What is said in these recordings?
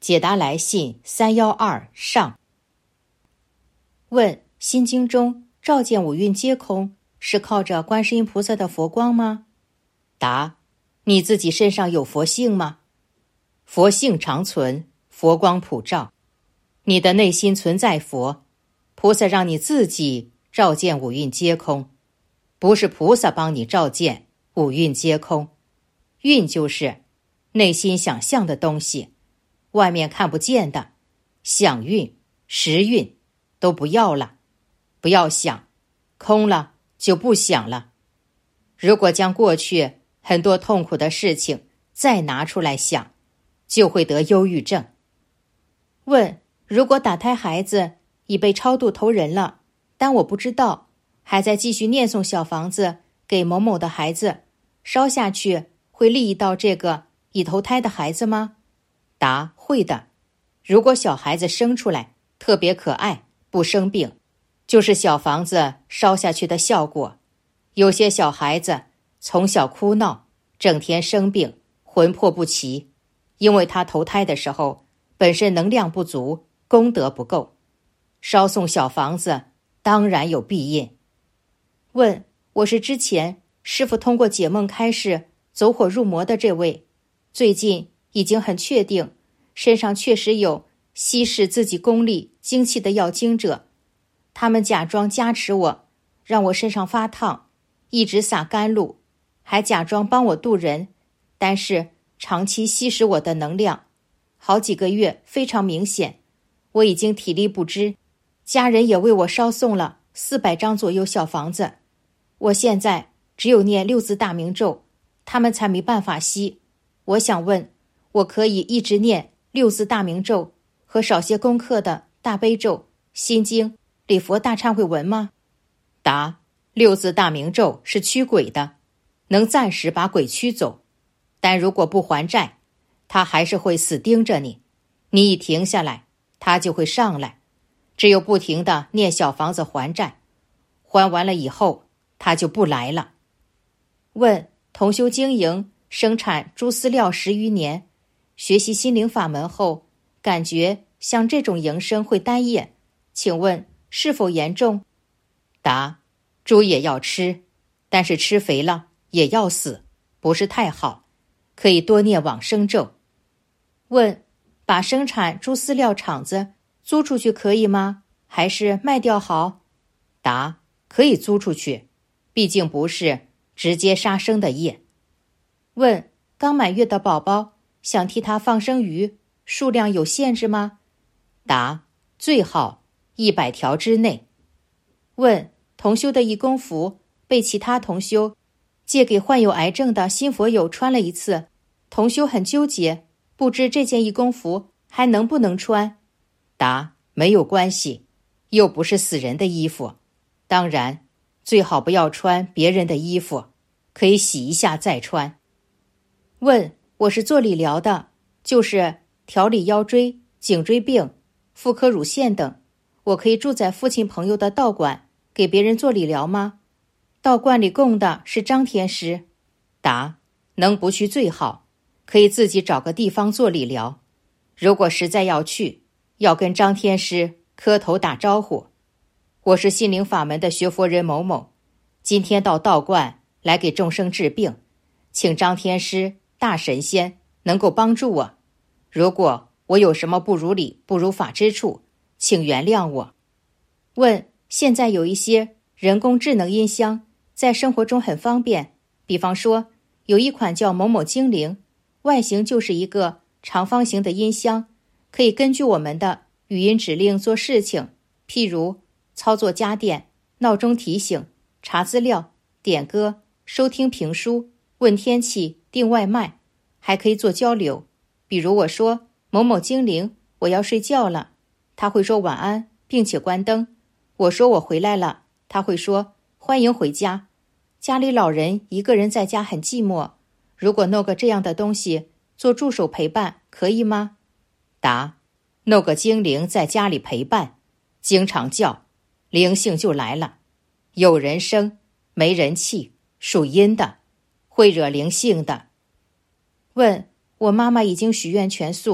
解答来信312上。问：心经中照见五蕴皆空，是靠着观世音菩萨的佛光吗？答：你自己身上有佛性吗？佛性常存，佛光普照。你的内心存在佛，菩萨让你自己照见五蕴皆空，不是菩萨帮你照见五蕴皆空。蕴就是内心想象的东西，外面看不见的，想蕴、识蕴都不要了，不要想，空了就不想了。如果将过去很多痛苦的事情再拿出来想，就会得忧郁症。问：如果打胎孩子已被超度投人了，但我不知道，还在继续念诵小房子给某某的孩子，烧下去会利益到这个已投胎的孩子吗？答：会的。如果小孩子生出来特别可爱，不生病，就是小房子烧下去的效果。有些小孩子从小哭闹，整天生病，魂魄不齐，因为他投胎的时候本身能量不足，功德不够，烧送小房子当然有庇荫。问：我是之前师父通过解梦开示走火入魔的这位，最近已经很确定身上确实有稀释自己功力精气的要经者，他们假装加持我，让我身上发烫，一直洒甘露，还假装帮我渡人，但是长期吸食我的能量，好几个月非常明显，我已经体力不支，家人也为我烧送了400张左右小房子，我现在只有念6字大明咒，他们才没办法吸。我想问，我可以一直念6字大明咒和少些功课的大悲咒、心经、礼佛大忏悔文吗？答：6字大明咒是驱鬼的，能暂时把鬼驱走，但如果不还债，他还是会死盯着你，你一停下来，他就会上来，只有不停地念小房子还债，还完了以后他就不来了。问：同修经营生产猪饲料10余年，学习心灵法门后，感觉像这种营生会单业，请问是否严重？答：猪也要吃，但是吃肥了也要死，不是太好，可以多念往生咒。问：把生产猪饲料厂子租出去可以吗？还是卖掉好？答：可以租出去，毕竟不是直接杀生的业。问：刚满月的宝宝想替他放生鱼，数量有限制吗？答：最好100条之内。问：同修的义工服被其他同修借给患有癌症的新佛友穿了一次，同修很纠结，不知这件义工服还能不能穿？答：没有关系，又不是死人的衣服，当然最好不要穿别人的衣服，可以洗一下再穿。问：我是做理疗的，就是调理腰椎、颈椎病、妇科乳腺等，我可以住在父亲朋友的道观给别人做理疗吗？道观里供的是张天师。答：能不去最好，可以自己找个地方做理疗，如果实在要去，要跟张天师磕头打招呼，我是心灵法门的学佛人某某，今天到道观来给众生治病，请张天师大神仙能够帮助我，如果我有什么不如理不如法之处，请原谅我。问：现在有一些人工智能音箱在生活中很方便，比方说有一款叫某某精灵，外形就是一个长方形的音箱，可以根据我们的语音指令做事情，譬如操作家电、闹钟提醒、查资料、点歌、收听评书、问天气、订外卖，还可以做交流。比如我说某某精灵，我要睡觉了，他会说晚安，并且关灯。我说我回来了，他会说欢迎回家。家里老人一个人在家很寂寞，如果弄个这样的东西做助手陪伴，可以吗？答：弄个精灵在家里陪伴，经常叫，灵性就来了。有人生，没人气，属阴的，会惹灵性的。问：我妈妈已经许愿全素，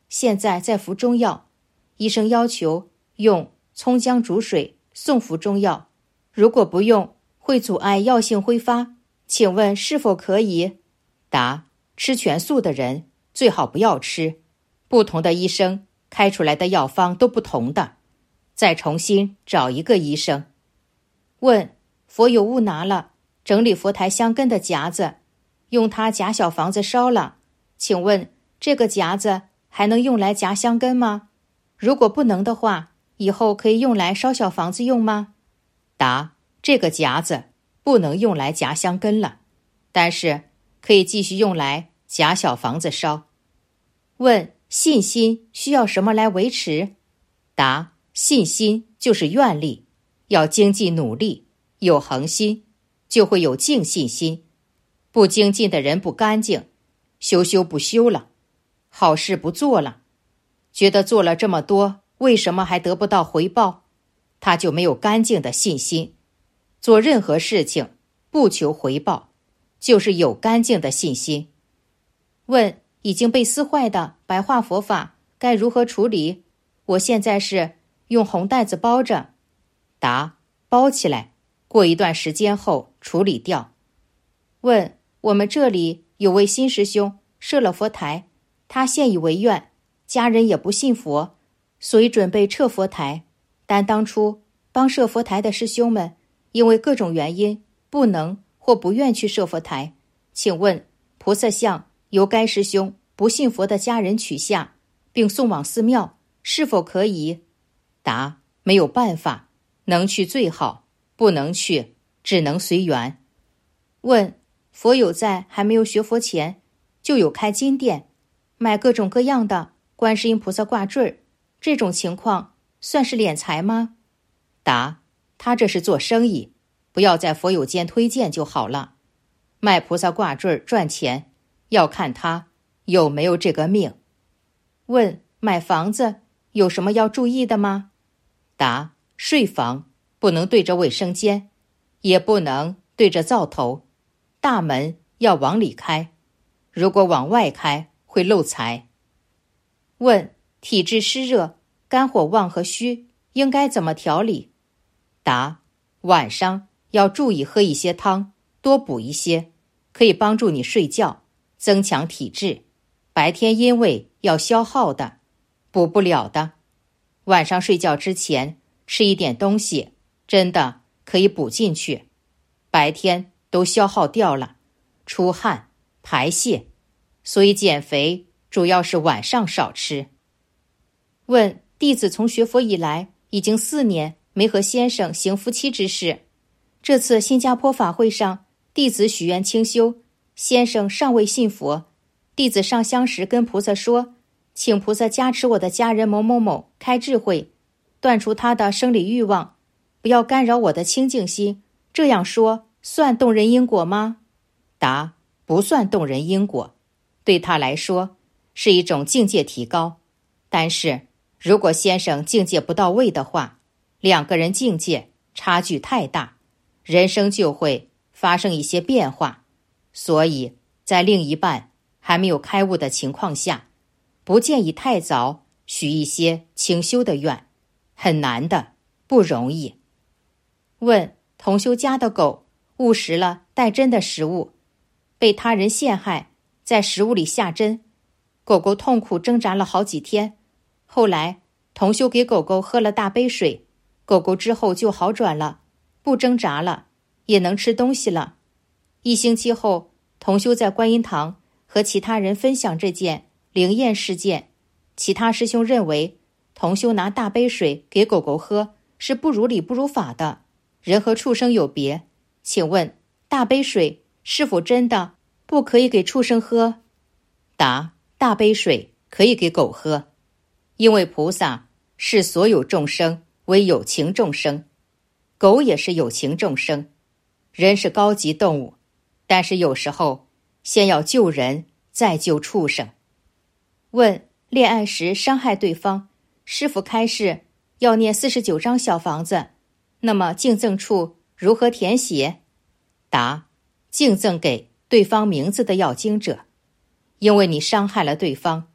现在在服中药，医生要求用葱姜煮水送服中药，如果不用，会阻碍药性挥发，请问是否可以？答：吃全素的人最好不要吃，不同的医生开出来的药方都不同的，再重新找一个医生。问：佛有误拿了整理佛台香根的夹子，用它夹小房子烧了，请问这个夹子还能用来夹香根吗？如果不能的话，以后可以用来烧小房子用吗？答：这个夹子不能用来夹香根了，但是可以继续用来夹小房子烧。问：信心需要什么来维持？答：信心就是愿力，要精进努力，有恒心，就会有净信心。不精进的人不干净，修不修了，好事不做了，觉得做了这么多，为什么还得不到回报？他就没有干净的信心。做任何事情不求回报，就是有干净的信心。问：已经被撕坏的白话佛法该如何处理？我现在是用红袋子包着。答：包起来，过一段时间后处理掉。问：我们这里有位新师兄设了佛台，他现已为愿，家人也不信佛，所以准备撤佛台，但当初帮设佛台的师兄们因为各种原因不能或不愿去设佛台，请问菩萨像由该师兄不信佛的家人取下，并送往寺庙，是否可以？答：没有办法，能去最好，不能去只能随缘。问：佛有在还没有学佛前就有开金店，卖各种各样的观世音菩萨挂坠，这种情况算是敛财吗？答：他这是做生意，不要在佛友间推荐就好了。卖菩萨挂坠赚钱，要看他有没有这个命。问：买房子有什么要注意的吗？答：睡房不能对着卫生间，也不能对着灶头，大门要往里开，如果往外开会漏财。问：体质湿热、肝火旺和虚应该怎么调理？答：晚上要注意喝一些汤，多补一些，可以帮助你睡觉，增强体质。白天阴位要消耗的，补不了的，晚上睡觉之前吃一点东西，真的可以补进去。白天都消耗掉了，出汗、排泄，所以减肥主要是晚上少吃。问：弟子从学佛以来已经4年没和先生行夫妻之事，这次新加坡法会上，弟子许愿清修，先生尚未信佛，弟子上香时跟菩萨说，请菩萨加持我的家人某某某开智慧，断除他的生理欲望，不要干扰我的清净心，这样说算动人因果吗？答：不算动人因果，对他来说是一种境界提高，但是如果先生境界不到位的话，2个人境界差距太大，人生就会发生一些变化，所以在另一半还没有开悟的情况下，不建议太早许一些清修的愿，很难的，不容易。问：同修家的狗误食了带针的食物，被他人陷害，在食物里下针，狗狗痛苦挣扎了好几天，后来同修给狗狗喝了大杯水，狗狗之后就好转了，不挣扎了，也能吃东西了。1星期后，同修在观音堂和其他人分享这件灵验事件，其他师兄认为同修拿大杯水给狗狗喝是不如理不如法的，人和畜生有别，请问大杯水是否真的不可以给畜生喝？答：大杯水可以给狗喝，因为菩萨视所有众生为有情众生，狗也是有情众生，人是高级动物，但是有时候先要救人，再救畜生。问：恋爱时伤害对方，师父开示要念49张小房子，那么敬赠处如何填写？答：敬赠给对方名字的要经者，因为你伤害了对方，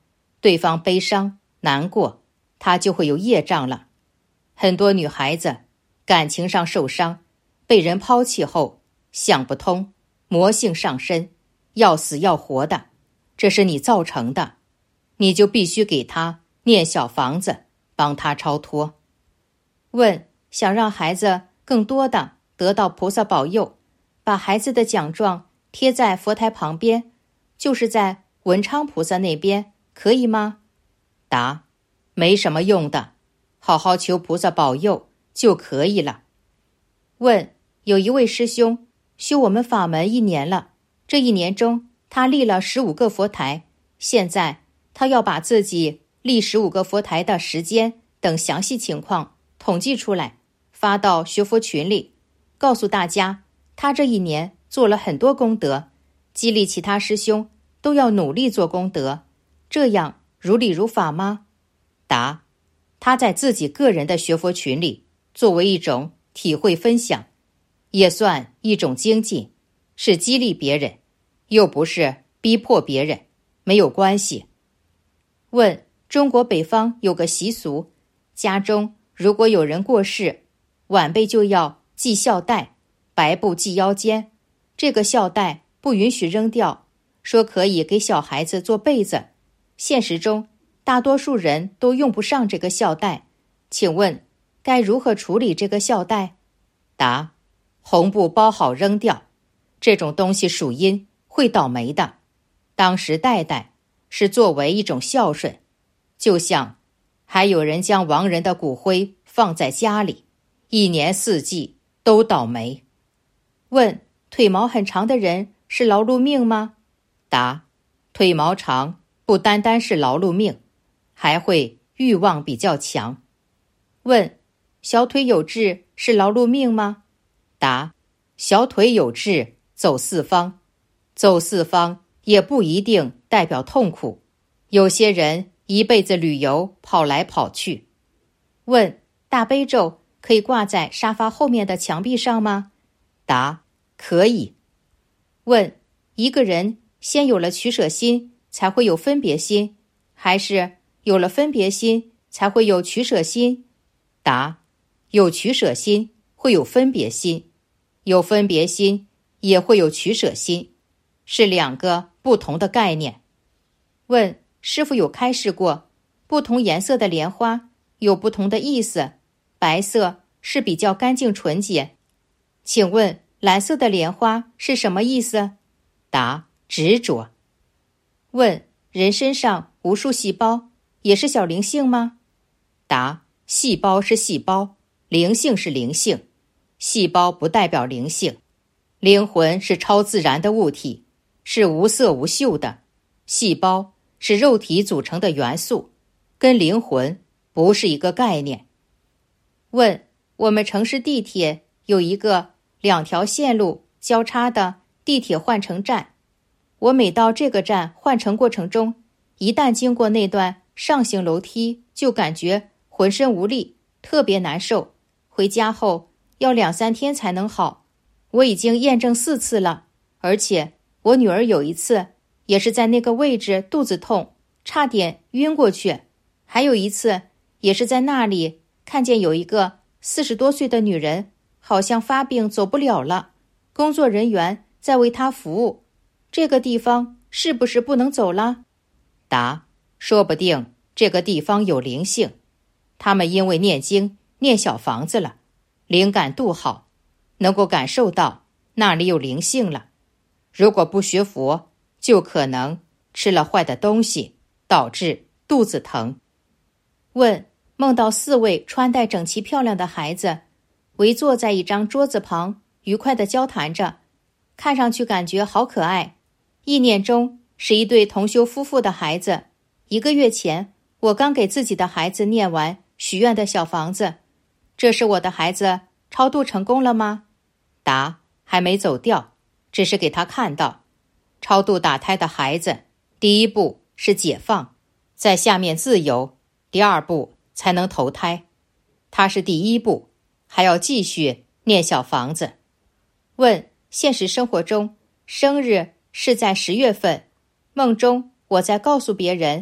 对方悲伤难过，他就会有业障了。很多女孩子感情上受伤，被人抛弃后想不通，魔性上身，要死要活的，这是你造成的，你就必须给他念小房子，帮他超脱。问：想让孩子更多的得到菩萨保佑，把孩子的奖状贴在佛台旁边，就是在文昌菩萨那边，可以吗？答：没什么用的，好好求菩萨保佑就可以了。问：有一位师兄修我们法门1年了，这1年中他立了15个佛台，现在他要把自己立15个佛台的时间等详细情况统计出来，发到学佛群里，告诉大家他这1年做了很多功德，激励其他师兄都要努力做功德，这样如理如法吗？答：他在自己个人的学佛群里作为一种体会分享，也算一种精进，是激励别人，又不是逼迫别人，没有关系。问：中国北方有个习俗，家中如果有人过世，晚辈就要系孝带，白布系腰间，这个孝带不允许扔掉，说可以给小孩子做被子。现实中大多数人都用不上这个孝带，请问该如何处理这个孝带？答：红布包好扔掉，这种东西属阴，会倒霉的。当时代代是作为一种孝顺，就像还有人将亡人的骨灰放在家里，1年4季都倒霉。问：腿毛很长的人是劳碌命吗？答：腿毛长不单单是劳碌命，还会欲望比较强。问：小腿有痣是劳碌命吗？答：小腿有痣走四方，走四方也不一定代表痛苦，有些人一辈子旅游跑来跑去。问：大悲咒可以挂在沙发后面的墙壁上吗？答：可以。问：一个人先有了取舍心才会有分别心，还是有了分别心才会有取舍心？答：有取舍心会有分别心，有分别心也会有取舍心，是2个不同的概念。问：师父有开示过，不同颜色的莲花有不同的意思，白色是比较干净纯洁，请问蓝色的莲花是什么意思？答：执着。问：人身上无数细胞也是小灵性吗？答：细胞是细胞，灵性是灵性，细胞不代表灵性。灵魂是超自然的物体，是无色无嗅的，细胞是肉体组成的元素，跟灵魂不是一个概念。问：我们城市地铁有一个2条线路交叉的地铁换乘站，我每到这个站换乘过程中，一旦经过那段上行楼梯，就感觉浑身无力，特别难受，回家后要2、3天才能好。我已经验证4次了，而且我女儿有一次也是在那个位置肚子痛，差点晕过去，还有一次也是在那里看见有一个40多岁的女人，好像发病走不了了，工作人员在为她服务，这个地方是不是不能走了？答：说不定这个地方有灵性，他们因为念经念小房子了，灵感度好，能够感受到那里有灵性了。如果不学佛，就可能吃了坏的东西，导致肚子疼。问：梦到4位穿戴整齐漂亮的孩子围坐在一张桌子旁，愉快地交谈着，看上去感觉好可爱。意念中是一对同修夫妇的孩子。1个月前，我刚给自己的孩子念完许愿的小房子，这是我的孩子超度成功了吗？答：还没走掉，只是给他看到。超度打胎的孩子，第1步是解放，在下面自由，第2步才能投胎。他是第1步，还要继续念小房子。问：现实生活中，生日是在10月份，梦中我在告诉别人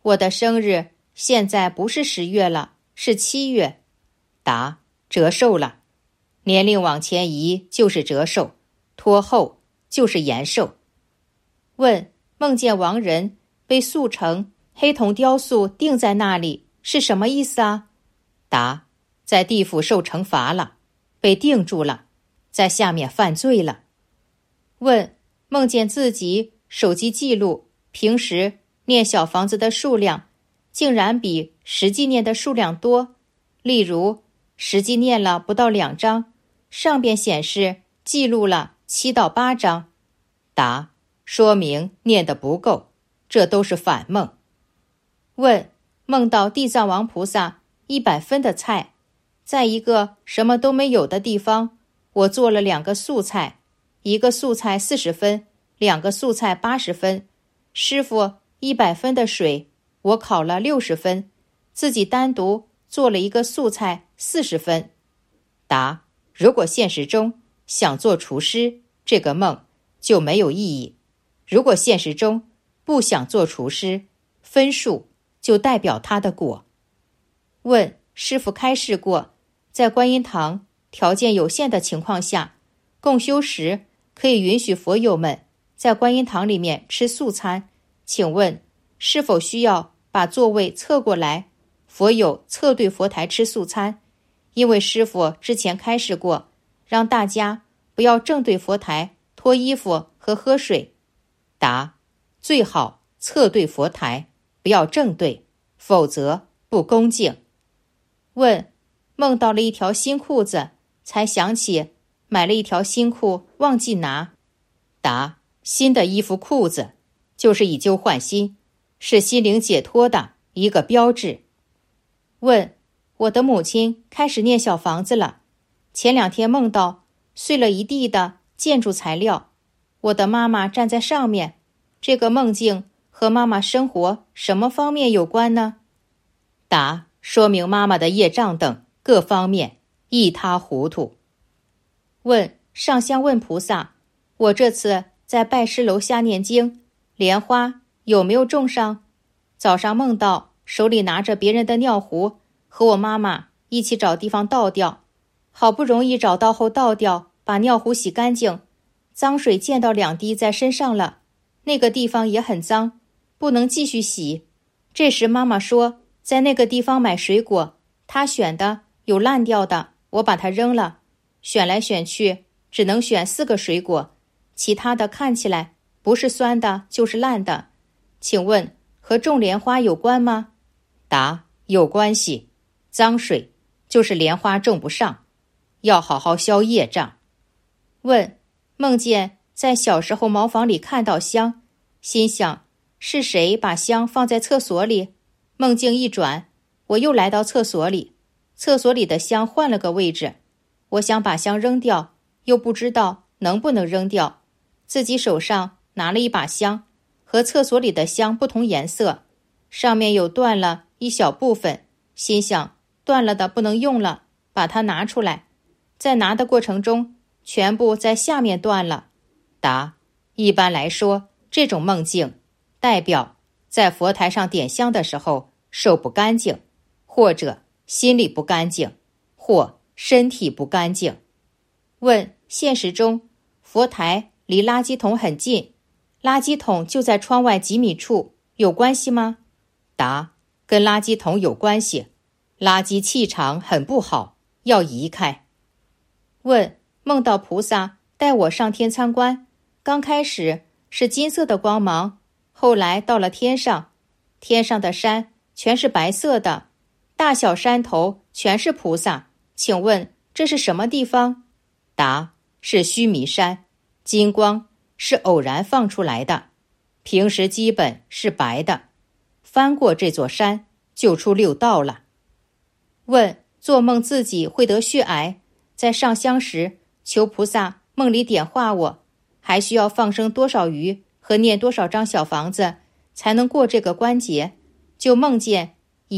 我的生日现在不是10月了，是7月。答：折寿了。年龄往前移就是折寿，拖后就是延寿。问：梦见亡人被塑成黑铜雕塑钉在那里是什么意思啊？答：在地府受惩罚了，被定住了，在下面犯罪了。问：梦见自己手机记录平时念小房子的数量竟然比实际念的数量多，例如实际念了不到2章，上边显示记录了7到8章。答：说明念得不够，这都是反梦。问：梦到地藏王菩萨100分的菜，在一个什么都没有的地方，我做了2个素菜，一个素菜40分，2个素菜80分。师傅100分的水，我考了60分，自己单独做了一个素菜40分。答：如果现实中想做厨师，这个梦就没有意义；如果现实中不想做厨师，分数就代表他的果。问：师父开示过，在观音堂条件有限的情况下，共修时可以允许佛友们在观音堂里面吃素餐，请问是否需要把座位侧过来，佛友侧对佛台吃素餐？因为师父之前开示过，让大家不要正对佛台脱衣服和喝水。答：最好侧对佛台，不要正对，否则不恭敬。问：梦到了一条新裤子，才想起买了一条新裤忘记拿。答：新的衣服裤子就是以旧换新，是心灵解脱的一个标志。问：我的母亲开始念小房子了，前2天梦到碎了一地的建筑材料，我的妈妈站在上面，这个梦境和妈妈生活什么方面有关呢？答：说明妈妈的业障等各方面一塌糊涂。问：上香问菩萨，我这次在拜师楼下念经，莲花有没有种上？早上梦到手里拿着别人的尿壶，和我妈妈一起找地方倒掉，好不容易找到后倒掉，把尿壶洗干净，脏水溅到2滴在身上了，那个地方也很脏，不能继续洗。这时妈妈说在那个地方买水果，她选的有烂掉的，我把它扔了，选来选去只能选4个水果，其他的看起来不是酸的就是烂的，请问和种莲花有关吗？答：有关系，脏水就是莲花种不上，要好好消业障。问：梦见在小时候茅房里看到香，心想是谁把香放在厕所里？梦境一转，我又来到厕所里，厕所里的香换了个位置，我想把香扔掉，又不知道能不能扔掉，自己手上拿了一把香，和厕所里的香不同颜色，上面有断了一小部分，心想断了的不能用了，把它拿出来，在拿的过程中全部在下面断了。答：一般来说，这种梦境代表在佛台上点香的时候手不干净，或者心里不干净，或身体不干净。问：现实中佛台离垃圾桶很近，垃圾桶就在窗外几米处，有关系吗？答：跟垃圾桶有关系，垃圾气场很不好，要移开。问：梦到菩萨带我上天参观，刚开始是金色的光芒，后来到了天上，天上的山全是白色的，大小山头全是菩萨，请问这是什么地方？答：是须弥山，金光是偶然放出来的，平时基本是白的，翻过这座山就出六道了。问：做梦自己会得血癌，在上香时求菩萨梦里点化我，还需要放生多少鱼和念多少张小房子才能过这个关节？就梦见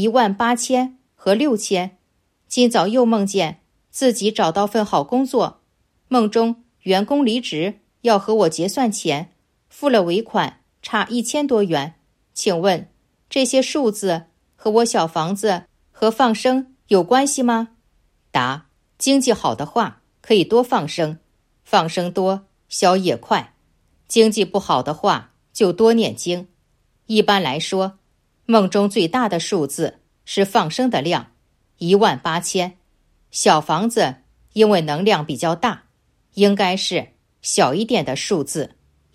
18000和6000，今早又梦见自己找到份好工作，梦中员工离职要和我结算钱，付了尾款差1000多元，请问这些数字和我小房子和放生有关系吗？答：经济好的话，可以多放生，放生多，消业快；经济不好的话，就多念经。一般来说，梦中最大的数字是放生的量，18000。小房子因为能量比较大，应该是小一点的数字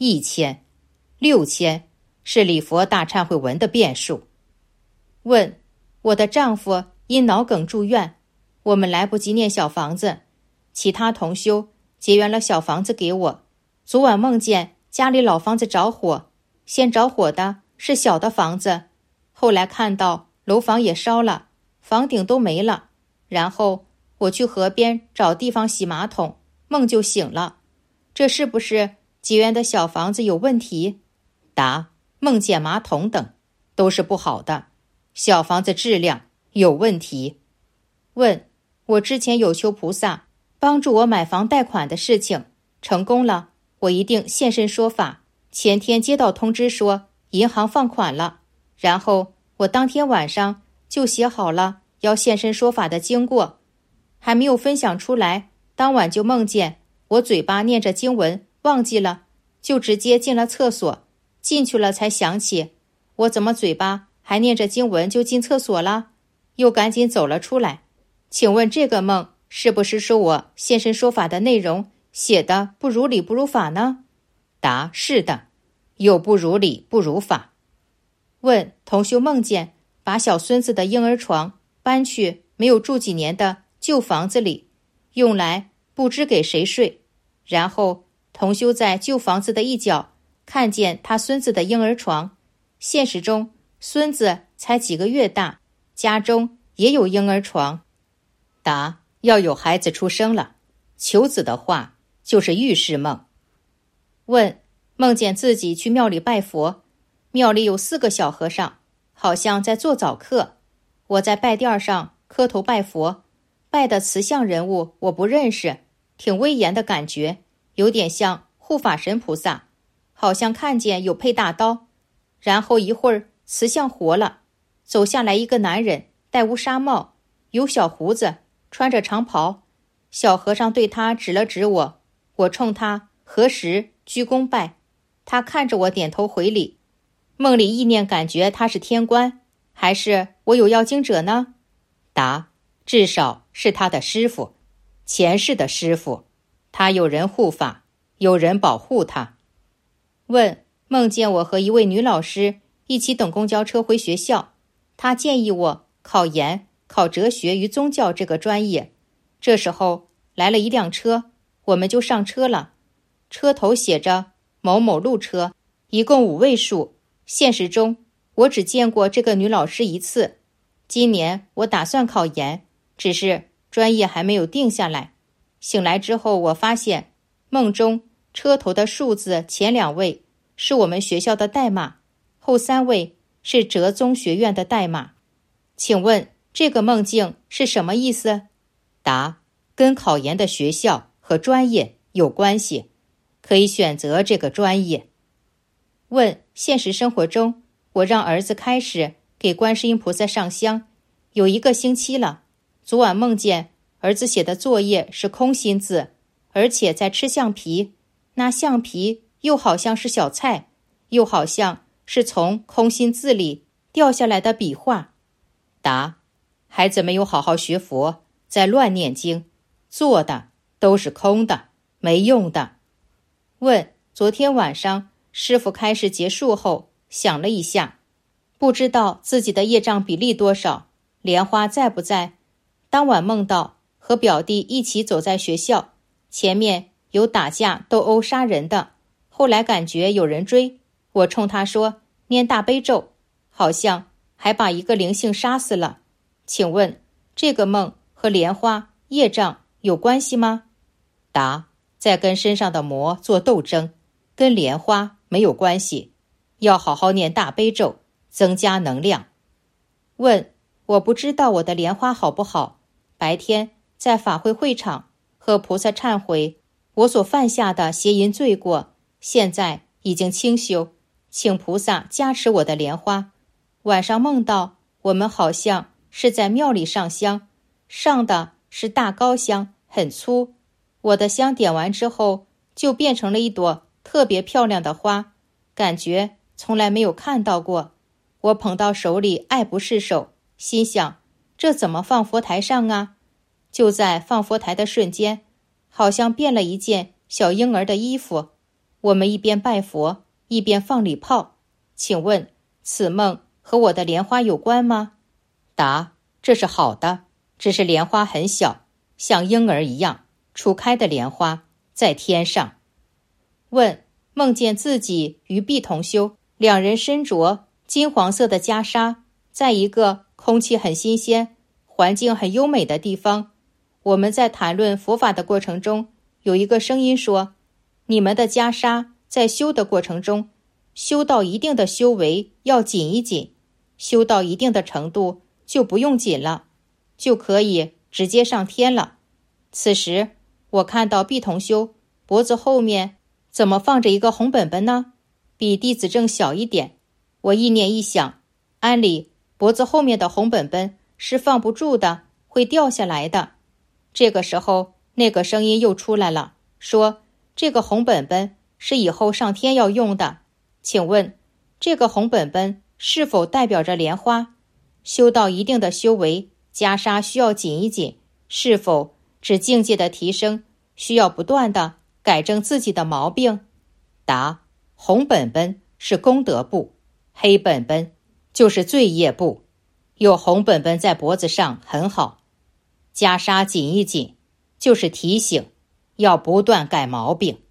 1000。6000是礼佛大忏悔文的遍数。问：我的丈夫因脑梗住院，我们来不及念小房子，其他同修结缘了小房子给我。昨晚梦见家里老房子着火，先着火的是小的房子，后来看到楼房也烧了，房顶都没了。然后我去河边找地方洗马桶，梦就醒了。这是不是结缘的小房子有问题？答：梦见马桶等都是不好的，小房子质量有问题。问：我之前有求菩萨帮助我买房贷款的事情成功了，我一定现身说法。前天接到通知说银行放款了，然后我当天晚上就写好了要现身说法的经过，还没有分享出来，当晚就梦见我嘴巴念着经文忘记了，就直接进了厕所，进去了才想起我怎么嘴巴还念着经文就进厕所了，又赶紧走了出来。请问这个梦是不是说我现身说法的内容写的不如理不如法呢？答：是的，有不如理不如法。问：同修梦见把小孙子的婴儿床搬去没有住几年的旧房子里，用来不知给谁睡，然后同修在旧房子的一角看见他孙子的婴儿床，现实中孙子才几个月大，家中也有婴儿床。答：要有孩子出生了，求子的话就是预示梦。问：梦见自己去庙里拜佛，庙里有4个小和尚，好像在做早课，我在拜垫上磕头拜佛，拜的慈像人物我不认识，挺威严的感觉，有点像护法神菩萨，好像看见有配大刀。然后一会儿慈像活了，走下来一个男人，戴乌纱帽，有小胡子，穿着长袍。小和尚对他指了指我，我冲他合十鞠躬拜，他看着我点头回礼。梦里意念感觉他是天官，还是我有要经者呢？答：至少是他的师父，前世的师父，他有人护法，有人保护他。问：梦见我和一位女老师一起等公交车回学校，她建议我考研，考哲学与宗教这个专业。这时候来了一辆车，我们就上车了，车头写着某某路车，一共5位数。现实中我只见过这个女老师一次。今年我打算考研，只是专业还没有定下来。醒来之后我发现梦中车头的数字前2位是我们学校的代码，后3位是哲宗学院的代码。请问这个梦境是什么意思？答：跟考研的学校和专业有关系，可以选择这个专业。问：现实生活中，我让儿子开始给观世音菩萨上香，有1个星期了。昨晚梦见儿子写的作业是空心字，而且在吃橡皮，那橡皮又好像是小菜，又好像是从空心字里掉下来的笔画。答：孩子没有好好学佛，在乱念经，做的都是空的，没用的。问：昨天晚上师父开示结束后想了一下，不知道自己的业障比例多少，莲花在不在？当晚梦到和表弟一起走在学校，前面有打架斗殴杀人的，后来感觉有人追，我冲他说念大悲咒，好像还把一个灵性杀死了。请问这个梦和莲花业障有关系吗？答：在跟身上的魔做斗争，跟莲花没有关系，要好好念大悲咒，增加能量。问：我不知道我的莲花好不好，白天在法会会场和菩萨忏悔我所犯下的邪淫罪过，现在已经清修，请菩萨加持我的莲花。 晚上梦到我们好像是在庙里上香，上的是大高香，很粗。我的香点完之后，就变成了一朵特别漂亮的花，感觉从来没有看到过。我捧到手里爱不释手，心想这怎么放佛台上啊？就在放佛台的瞬间，好像变了一件小婴儿的衣服。我们一边拜佛，一边放礼炮。请问此梦和我的莲花有关吗？答：这是好的，只是莲花很小，像婴儿一样，初开的莲花在天上。问：梦见自己与毕同修两人身着金黄色的袈裟，在一个空气很新鲜、环境很优美的地方。我们在谈论佛法的过程中，有一个声音说：你们的袈裟在修的过程中，修到一定的修为要紧一紧，修到一定的程度就不用紧了，就可以直接上天了。此时我看到毕同修脖子后面怎么放着一个红本本呢？比弟子证小一点。我意念一想，按理脖子后面的红本本是放不住的，会掉下来的。这个时候那个声音又出来了，说这个红本本是以后上天要用的，请问这个红本本是否代表着莲花？修到一定的修为，袈裟需要紧一紧，是否指境界的提升需要不断的改正自己的毛病？答：红本本是功德簿，黑本本就是罪业簿。有红本本在脖子上很好，袈裟紧一紧就是提醒要不断改毛病。